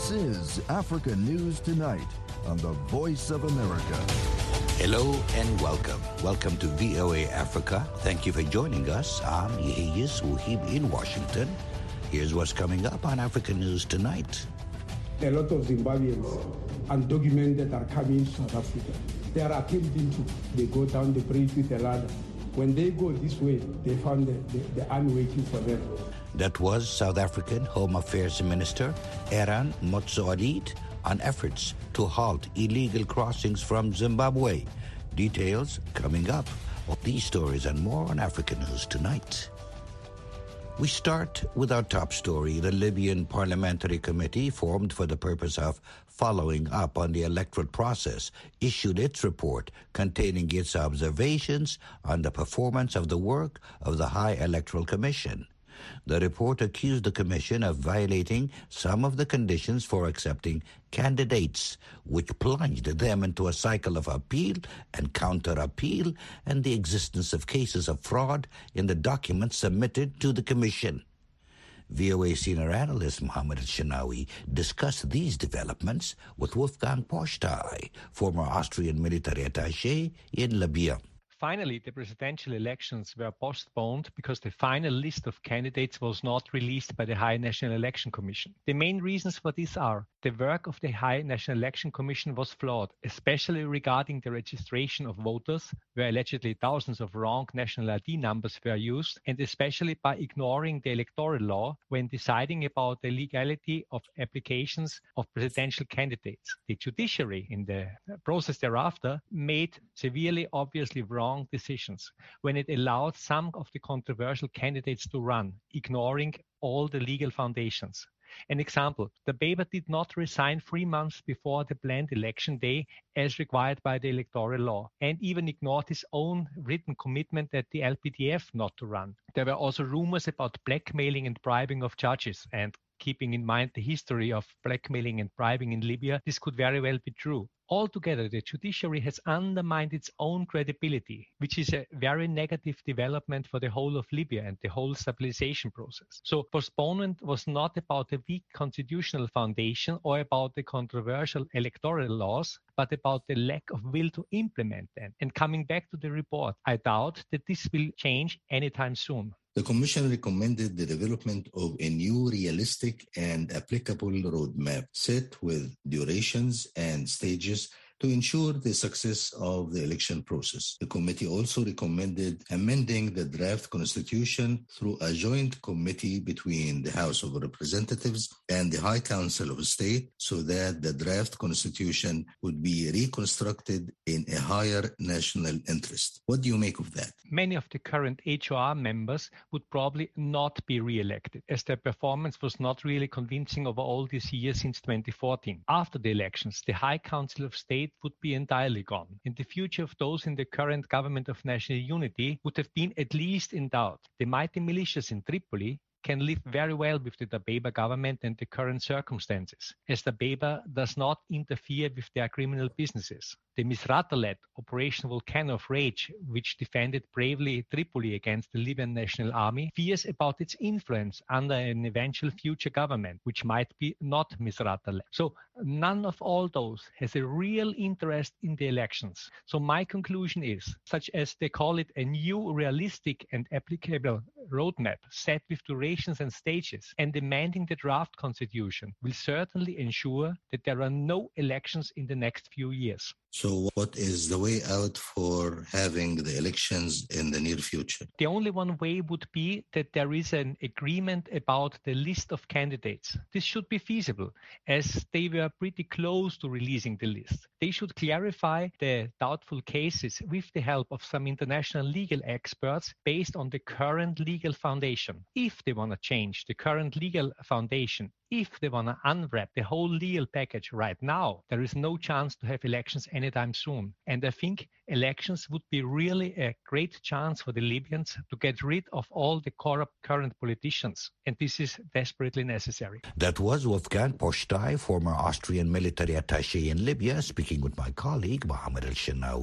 This is Africa News Tonight on the Voice of America. Hello and welcome. Welcome to VOA Africa. Thank you for joining us. I'm Yehiyas Wuhib in Washington. Here's what's coming up on Africa News Tonight. A lot of Zimbabweans undocumented are coming to South Africa. They are attempting to. They go down the bridge with a ladder. When they go this way, they found the army waiting for them. That was South African Home Affairs Minister Aaron Motsoaledi on efforts to halt illegal crossings from Zimbabwe. Details coming up of these stories and more on Africa News Tonight. We start with our top story. The Libyan Parliamentary Committee, formed for the purpose of following up on the electoral process, issued its report containing its observations on the performance of the work of the High Electoral Commission. The report accused the Commission of violating some of the conditions for accepting candidates, which plunged them into a cycle of appeal and counter-appeal and the existence of cases of fraud in the documents submitted to the Commission. VOA senior analyst Mohammed Al-Shinawi discussed these developments with Wolfgang Postai, former Austrian military attaché in Libya. Finally, the presidential elections were postponed because the final list of candidates was not released by the High National Election Commission. The main reasons for this are the work of the High National Election Commission was flawed, especially regarding the registration of voters, where allegedly thousands of wrong national ID numbers were used, and especially by ignoring the electoral law when deciding about the legality of applications of presidential candidates. The judiciary, in the process thereafter, made severely obviously wrong decisions when it allowed some of the controversial candidates to run, ignoring all the legal foundations. An example, Dabeba did not resign 3 months before the planned election day as required by the electoral law, and even ignored his own written commitment at the LPDF not to run. There were also rumors about blackmailing and bribing of judges, and keeping in mind the history of blackmailing and bribing in Libya, this could very well be true. Altogether, the judiciary has undermined its own credibility, which is a very negative development for the whole of Libya and the whole stabilization process. So postponement was not about a weak constitutional foundation or about the controversial electoral laws, but about the lack of will to implement them. And coming back to the report, I doubt that this will change anytime soon. The Commission recommended the development of a new realistic and applicable roadmap set with durations and stages to ensure the success of the election process. The committee also recommended amending the draft constitution through a joint committee between the House of Representatives and the High Council of State so that the draft constitution would be reconstructed in a higher national interest. What do you make of that? Many of the current HOR members would probably not be re-elected, as their performance was not really convincing over all these years since 2014. After the elections, the High Council of State would be entirely gone, and the future of those in the current government of national unity would have been at least in doubt. The mighty militias in Tripoli can live very well with the Dabeba government and the current circumstances, as Dabeba does not interfere with their criminal businesses. The Misrata-led Operation Volcano of Rage, which defended bravely Tripoli against the Libyan National Army, fears about its influence under an eventual future government, which might be not Misrata-led. So none of all those has a real interest in the elections. So my conclusion is, such as they call it, a new realistic and applicable roadmap set with durations and stages and demanding the draft constitution will certainly ensure that there are no elections in the next few years. So what is the way out for having the elections in the near future? The only one way would be that there is an agreement about the list of candidates. This should be feasible, as they were pretty close to releasing the list. They should clarify the doubtful cases with the help of some international legal experts based on the current legal foundation. If they want to change the current legal foundation, if they want to unwrap the whole legal package right now, there is no chance to have elections anytime soon. And I think elections would be really a great chance for the Libyans to get rid of all the corrupt current politicians. And this is desperately necessary. That was Wolfgang Postai, former Austrian military attaché in Libya, speaking with my colleague Mohammed Al-Shinawi.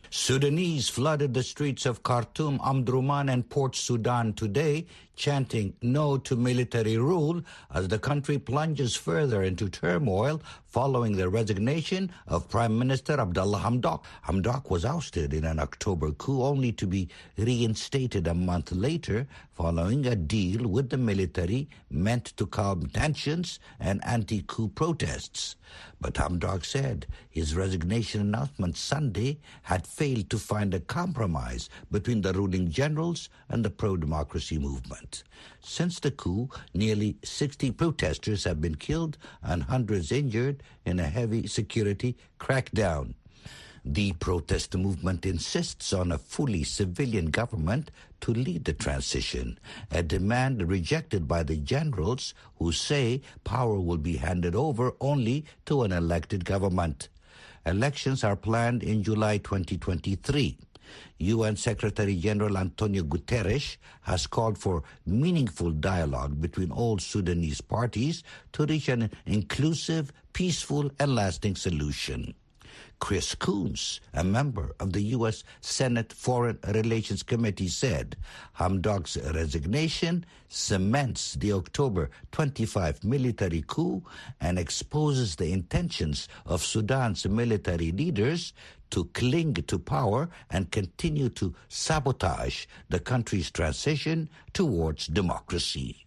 Sudanese flooded the streets of Khartoum, Omdurman, and Port Sudan today, chanting no to military rule as the country plunges further into turmoil following the resignation of Prime Minister Abdallah Hamdok. Hamdok was ousted in an October coup only to be reinstated a month later following a deal with the military meant to calm tensions and anti-coup protests. But Hamdok said his resignation announcement Sunday had failed to find a compromise between the ruling generals and the pro-democracy movement. Since the coup, nearly 60 protesters have been killed and hundreds injured in a heavy security crackdown. The protest movement insists on a fully civilian government to lead the transition, a demand rejected by the generals who say power will be handed over only to an elected government. Elections are planned in July 2023. UN Secretary-General Antonio Guterres has called for meaningful dialogue between all Sudanese parties to reach an inclusive, peaceful, and lasting solution. Chris Coons, a member of the U.S. Senate Foreign Relations Committee, said Hamdok's resignation cements the October 25 military coup and exposes the intentions of Sudan's military leaders to cling to power and continue to sabotage the country's transition towards democracy.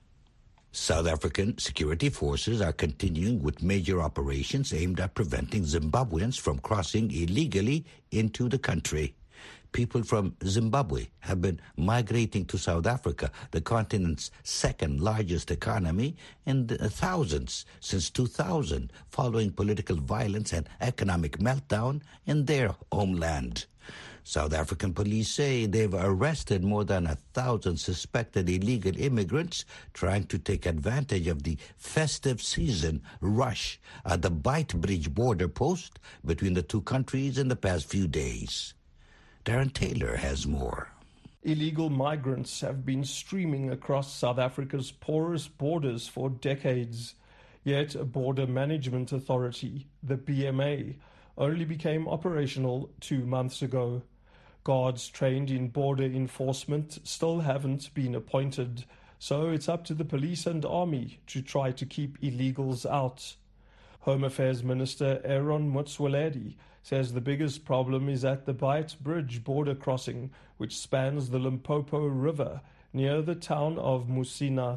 South African security forces are continuing with major operations aimed at preventing Zimbabweans from crossing illegally into the country. People from Zimbabwe have been migrating to South Africa, the continent's second largest economy, in the thousands since 2000, following political violence and economic meltdown in their homeland. South African police say they've arrested more than 1,000 suspected illegal immigrants trying to take advantage of the festive season rush at the Beitbridge border post between the two countries in the past few days. Darren Taylor has more. Illegal migrants have been streaming across South Africa's porous borders for decades. Yet a border management authority, the BMA, only became operational 2 months ago. Guards trained in border enforcement still haven't been appointed, so it's up to the police and army to try to keep illegals out. Home Affairs Minister Aaron Motsoaledi says the biggest problem is at the Beitbridge border crossing, which spans the Limpopo River near the town of Musina.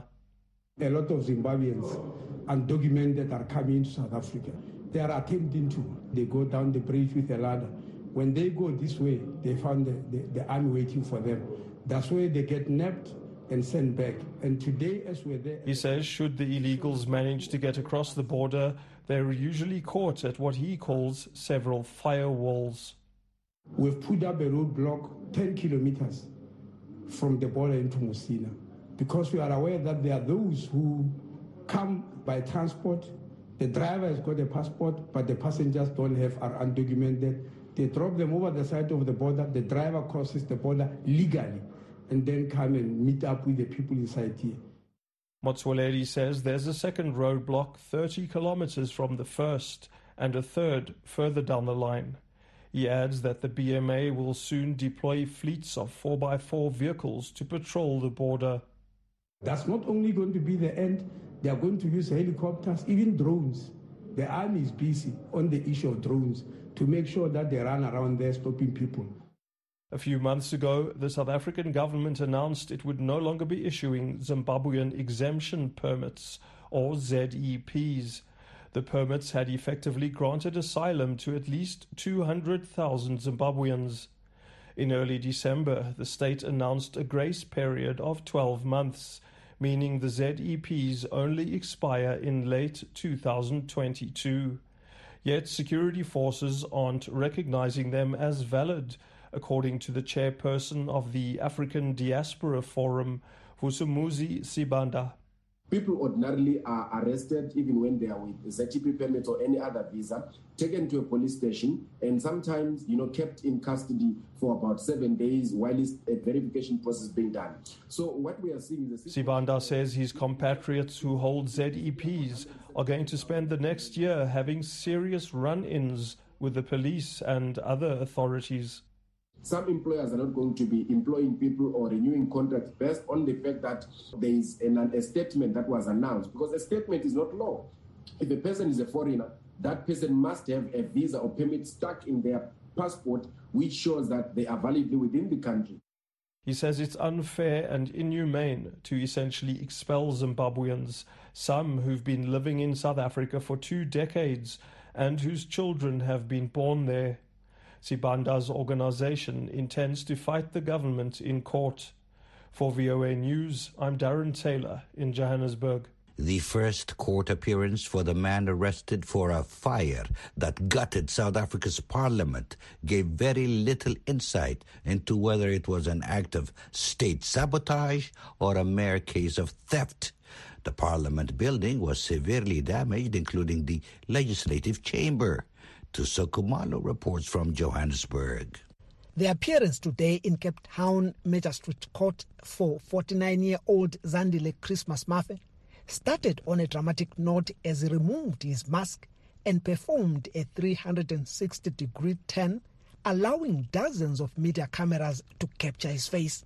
A lot of Zimbabweans, undocumented, are coming to South Africa. They are attempting to. They go down the bridge with a ladder. When they go this way, they find the army waiting for them. That's why they get nabbed and sent back. And today, as we're there... He says should the illegals manage to get across the border, they're usually caught at what he calls several firewalls. We've put up a roadblock 10 kilometers from the border into Musina, because we are aware that there are those who come by transport. The driver has got a passport, but the passengers don't have, are undocumented. They drop them over the side of the border. The driver crosses the border legally and then come and meet up with the people inside here. Motsoaledi says there's a second roadblock 30 kilometers from the first and a third further down the line. He adds that the BMA will soon deploy fleets of 4x4 vehicles to patrol the border. That's not only going to be the end. They are going to use helicopters, even drones. The army is busy on the issue of drones to make sure that they run around there stopping people. A few months ago, the South African government announced it would no longer be issuing Zimbabwean exemption permits, or ZEPs. The permits had effectively granted asylum to at least 200,000 Zimbabweans. In early December, the state announced a grace period of 12 months, meaning the ZEPs only expire in late 2022. Yet security forces aren't recognizing them as valid, according to the chairperson of the African Diaspora Forum, Vusumuzi Sibanda. People ordinarily are arrested even when they are with a ZEP permit or any other visa, taken to a police station and sometimes, kept in custody for about 7 days while a verification process being done. So what we are seeing is... Sibanda says his compatriots who hold ZEPs are going to spend the next year having serious run-ins with the police and other authorities. some employers are not going to be employing people or renewing contracts based on the fact that there is a statement that was announced, because a statement is not law. If a person is a foreigner, that person must have a visa or permit stuck in their passport, which shows that they are validly within the country. He says it's unfair and inhumane to essentially expel Zimbabweans, some who've been living in South Africa for 2 decades and whose children have been born there. Sibanda's organization intends to fight the government in court. For VOA News, I'm Darren Taylor in Johannesburg. The first court appearance for the man arrested for a fire that gutted South Africa's parliament gave very little insight into whether it was an act of state sabotage or a mere case of theft. The parliament building was severely damaged, including the legislative chamber. Tusoko Malo reports from Johannesburg. The appearance today in Cape Town Magistrate Court for 49-year-old Zandile Christmas Mafe started on a dramatic note as he removed his mask and performed a 360-degree turn, allowing dozens of media cameras to capture his face.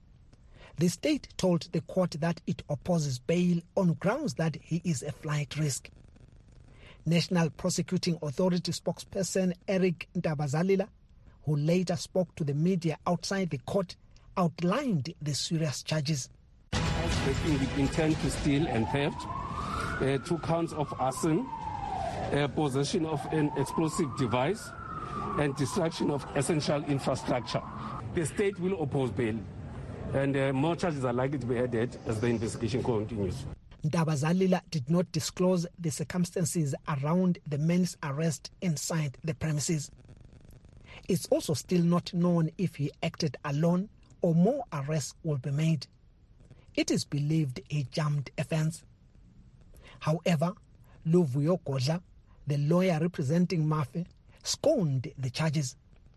The state told the court that it opposes bail on grounds that he is a flight risk. National Prosecuting Authority spokesperson Eric Ntabazalila, who later spoke to the media outside the court, outlined the serious charges. With intent to steal and theft, 2 counts of arson, possession of an explosive device, and destruction of essential infrastructure. The state will oppose bail, and more charges are likely to be added as the investigation continues. Ntabazalila did not disclose the circumstances around the man's arrest inside the premises. It's also still not known if he acted alone or more arrests will be made. It is believed he jumped a fence. However, Luvuyo Godla, the lawyer representing Mafe, scorned the charges.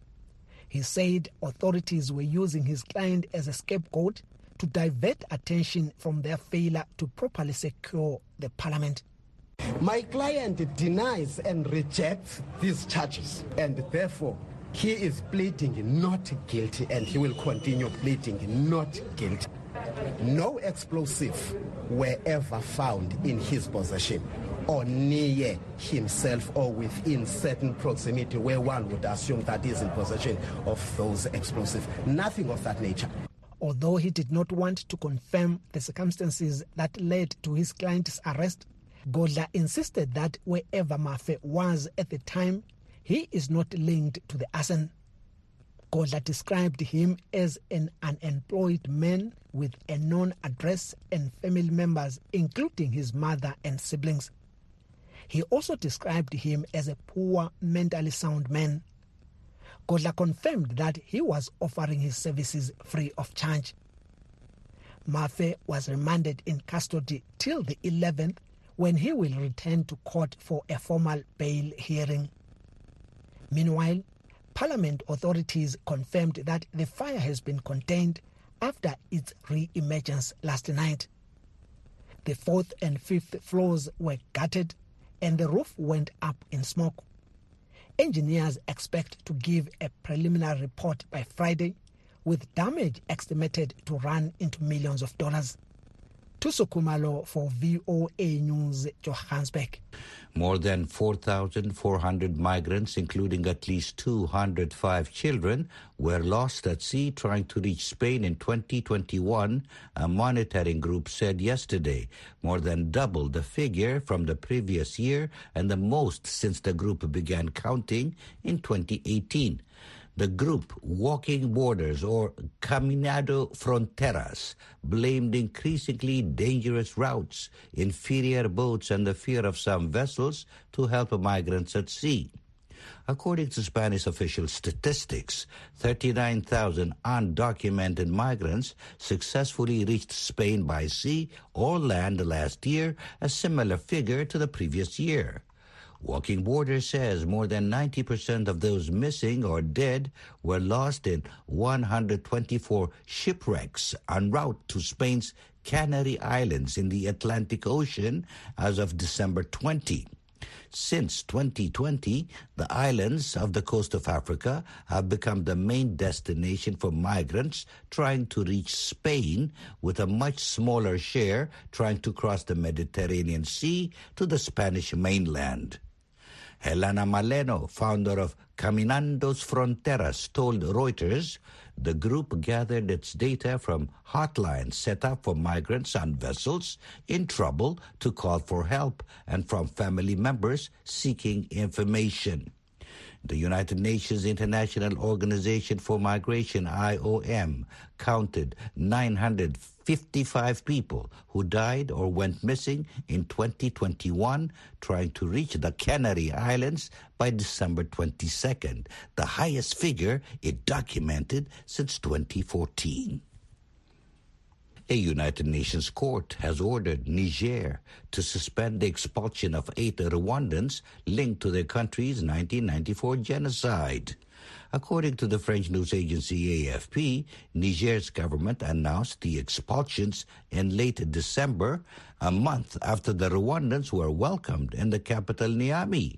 He said authorities were using his client as a scapegoat to divert attention from their failure to properly secure the parliament. My client denies and rejects these charges, and therefore he is pleading not guilty, and he will continue pleading not guilty. No explosive were ever found in his possession or near himself or within certain proximity where one would assume that he is in possession of those explosives. Nothing of that nature. Although he did not want to confirm the circumstances that led to his client's arrest, Godla insisted that wherever Mafe was at the time, he is not linked to the arson. Godla described him as an unemployed man with a known address and family members, including his mother and siblings. He also described him as a poor, mentally sound man. Godla confirmed that he was offering his services free of charge. Mafe was remanded in custody till the 11th, when he will return to court for a formal bail hearing. Meanwhile, Parliament authorities confirmed that the fire has been contained after its re-emergence last night. The 4th and 5th floors were gutted and the roof went up in smoke. Engineers expect to give a preliminary report by Friday, with damage estimated to run into millions of dollars. Tusoko Malo for VOA News, Johannesburg. More than 4,400 migrants, including at least 205 children, were lost at sea trying to reach Spain in 2021, a monitoring group said yesterday, more than double the figure from the previous year and the most since the group began counting in 2018. The group, Walking Borders, or Caminando Fronteras, blamed increasingly dangerous routes, inferior boats, and the fear of some vessels to help migrants at sea. According to Spanish official statistics, 39,000 undocumented migrants successfully reached Spain by sea or land last year, a similar figure to the previous year. Walking Borders says more than 90% of those missing or dead were lost in 124 shipwrecks en route to Spain's Canary Islands in the Atlantic Ocean as of December 20. Since 2020, the islands of the coast of Africa have become the main destination for migrants trying to reach Spain, with a much smaller share trying to cross the Mediterranean Sea to the Spanish mainland. Helena Maleno, founder of Caminando's Fronteras, told Reuters the group gathered its data from hotlines set up for migrants on vessels in trouble to call for help and from family members seeking information. The United Nations International Organization for Migration, IOM, counted 955 people who died or went missing in 2021 trying to reach the Canary Islands by December 22nd, the highest figure it documented since 2014. A United Nations court has ordered Niger to suspend the expulsion of 8 Rwandans linked to their country's 1994 genocide. According to the French news agency AFP, Niger's government announced the expulsions in late December, a month after the Rwandans were welcomed in the capital Niamey.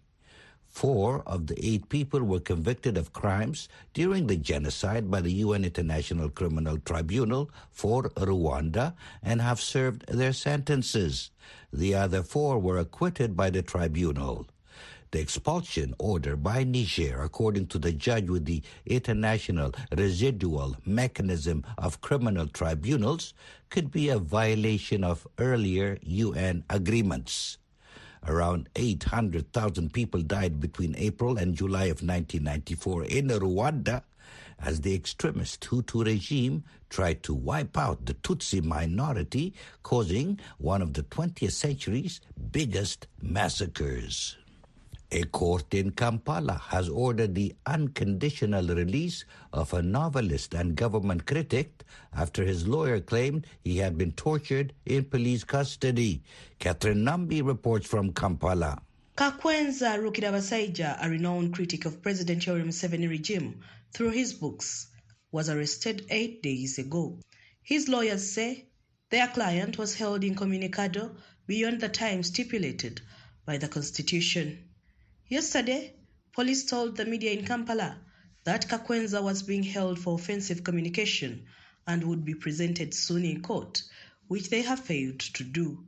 4 of the 8 people were convicted of crimes during the genocide by the UN International Criminal Tribunal for Rwanda and have served their sentences. The other 4 were acquitted by the tribunal. The expulsion order by Niger, according to the judge with the International Residual Mechanism of Criminal Tribunals, could be a violation of earlier UN agreements. Around 800,000 people died between April and July of 1994 in Rwanda as the extremist Hutu regime tried to wipe out the Tutsi minority, causing one of the 20th century's biggest massacres. A court in Kampala has ordered the unconditional release of a novelist and government critic after his lawyer claimed he had been tortured in police custody. Catherine Nambi reports from Kampala. Kakwenza Rukirabasaija, a renowned critic of President Yoweri Museveni regime through his books, was arrested 8 days ago. His lawyers say their client was held incommunicado beyond the time stipulated by the Constitution. Yesterday, police told the media in Kampala that Kakwenza was being held for offensive communication and would be presented soon in court, which they have failed to do.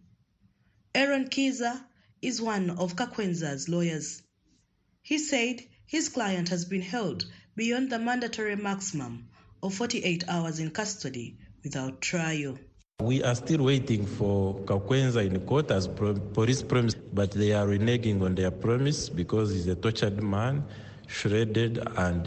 Aaron Kiza is one of Kakwenza's lawyers. He said his client has been held beyond the mandatory maximum of 48 hours in custody without trial. We are still waiting for Kakwenza in court as police promised, but they are reneging on their promise because he's a tortured man, shredded, and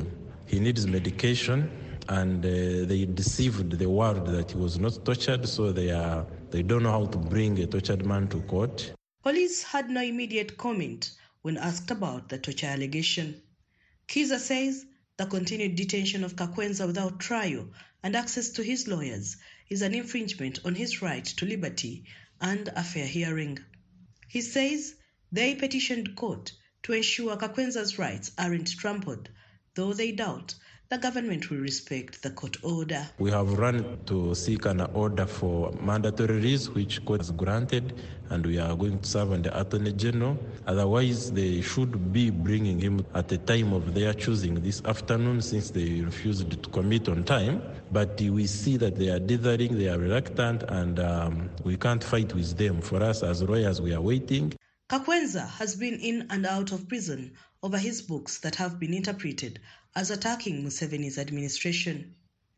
he needs medication. And they deceived the world that he was not tortured, so they don't know how to bring a tortured man to court. Police had no immediate comment when asked about the torture allegation. Kiza says the continued detention of Kakwenza without trial and access to his lawyers is an infringement on his right to liberty and a fair hearing. He says they petitioned court to ensure Kakwenza's rights aren't trampled, though they doubt the government will respect the court order. We have run to seek an order for mandatory release, which court has granted, and we are going to serve on the Attorney General. Otherwise, they should be bringing him at the time of their choosing this afternoon, since they refused to commit on time. But we see that they are dithering, they are reluctant, and we can't fight with them. For us as lawyers, we are waiting. Kakwenza has been in and out of prison over his books that have been interpreted as attacking Museveni's administration.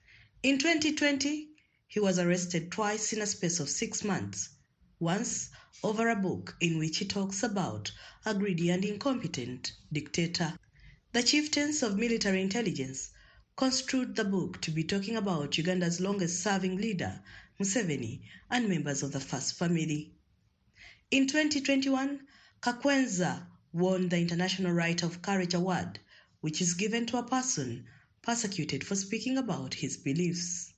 In 2020, he was arrested twice in a space of 6 months, once over a book in which he talks about a greedy and incompetent dictator. The chieftains of military intelligence construed the book to be talking about Uganda's longest-serving leader, Museveni, and members of the First Family. In 2021, Kakwenza won the International Right of Courage Award, which is given to a person persecuted for speaking about his beliefs.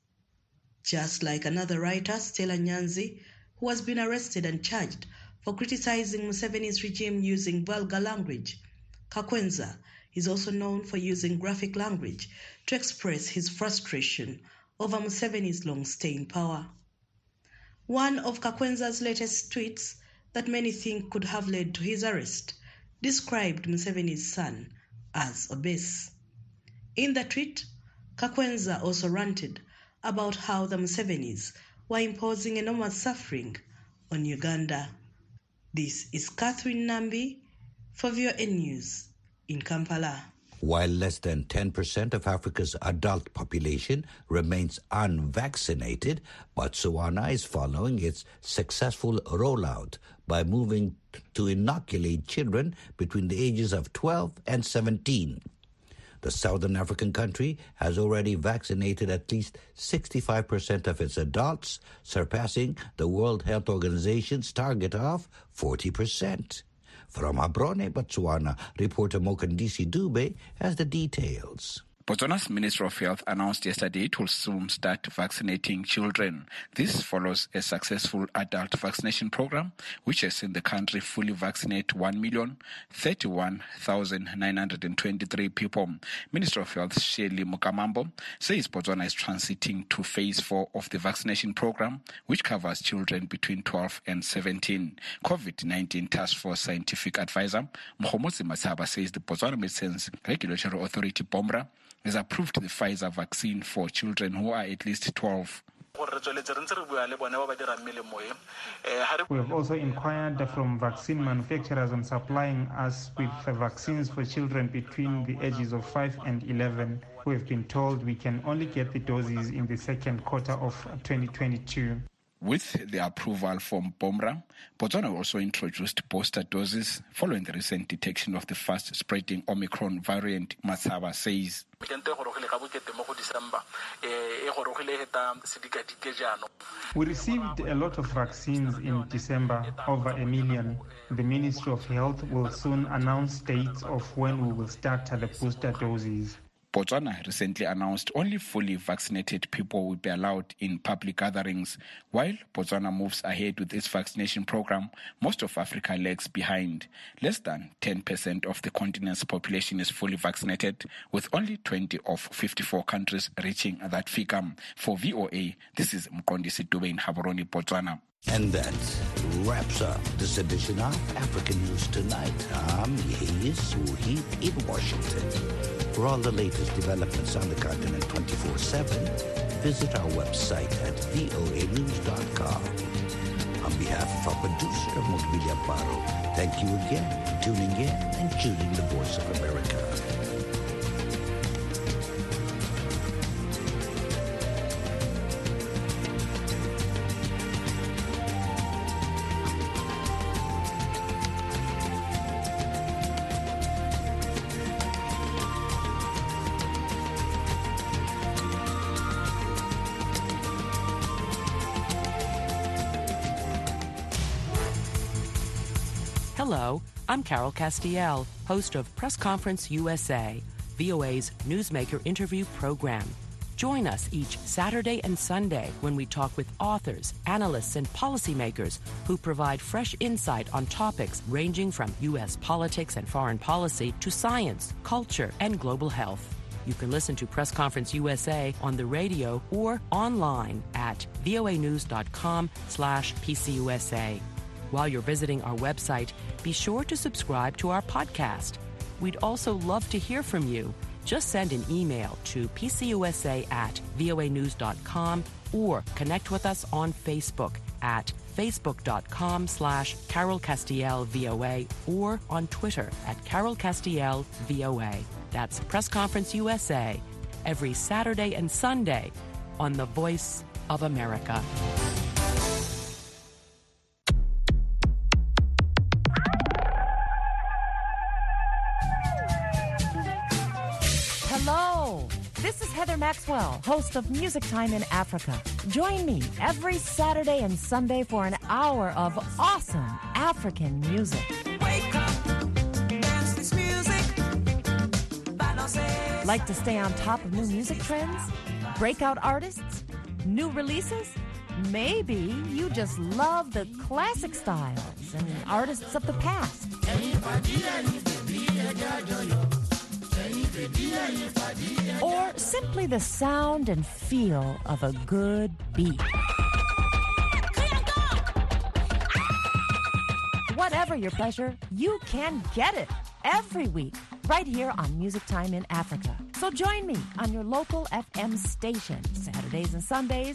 Just like another writer, Stella Nyanzi, who has been arrested and charged for criticizing Museveni's regime using vulgar language, Kakwenza is also known for using graphic language to express his frustration over Museveni's long stay in power. One of Kakwenza's latest tweets that many think could have led to his arrest, described Museveni's son as obese. In the tweet, Kakwenza also ranted about how the Musevenis were imposing enormous suffering on Uganda. This is Catherine Nambi for VOA News in Kampala. While less than 10% of Africa's adult population remains unvaccinated, Botswana is following its successful rollout by moving to inoculate children between the ages of 12 and 17. The Southern African country has already vaccinated at least 65% of its adults, surpassing the World Health Organization's target of 40%. From Gaborone, Botswana, reporter Mokandisi Dube has the details. Botswana's Minister of Health announced yesterday it will soon start vaccinating children. This follows a successful adult vaccination program, which has seen the country fully vaccinate 1,031,923 people. Minister of Health Shirley Mukamambo says Botswana is transiting to phase 4 of the vaccination program, which covers children between 12 and 17. COVID-19 Task Force Scientific Advisor Mkhomotsi Matsaba says the Botswana Medicines Regulatory Authority, BOMRA, has approved the Pfizer vaccine for children who are at least 12. We have also inquired from vaccine manufacturers on supplying us with the vaccines for children between the ages of 5 and 11. We have been told we can only get the doses in the second quarter of 2022. With the approval from BOMRA, Botswana also introduced booster doses following the recent detection of the fast-spreading Omicron variant, Matsaba says. We received a lot of vaccines in December, over 1 million. The Ministry of Health will soon announce dates of when we will start the booster doses. Botswana recently announced only fully vaccinated people will be allowed in public gatherings. While Botswana moves ahead with its vaccination program, most of Africa lags behind. Less than 10% of the continent's population is fully vaccinated, with only 20 of 54 countries reaching that figure. For VOA, this is Mkondisi Dube in Gaborone, Botswana. And that wraps up this edition of African News Tonight. I'm Yehia Suhi in Washington. For all the latest developments on the continent 24/7, visit our website at voanews.com. On behalf of our producer, Mokbilia Baro, thank you again for tuning in and choosing the Voice of America. Hello, I'm Carol Castiel, host of Press Conference USA, VOA's newsmaker interview program. Join us each Saturday and Sunday when we talk with authors, analysts, and policymakers who provide fresh insight on topics ranging from U.S. politics and foreign policy to science, culture, and global health. You can listen to Press Conference USA on the radio or online at voanews.com/PCUSA. While you're visiting our website, be sure to subscribe to our podcast. We'd also love to hear from you. Just send an email to pcusa@voanews.com or connect with us on Facebook at facebook.com/Carol Castiel VOA or on Twitter at Carol Castiel VOA. That's Press Conference USA every Saturday and Sunday on the Voice of America. Hello, this is Heather Maxwell, host of Music Time in Africa. Join me every Saturday and Sunday for an hour of awesome African music. Wake up, dance this music. Like to stay on top of new music trends? Breakout artists? New releases? Maybe you just love the classic styles and artists of the past. Or simply the sound and feel of a good beat. Whatever your pleasure, you can get it every week right here on Music Time in Africa. So join me on your local FM station Saturdays and Sundays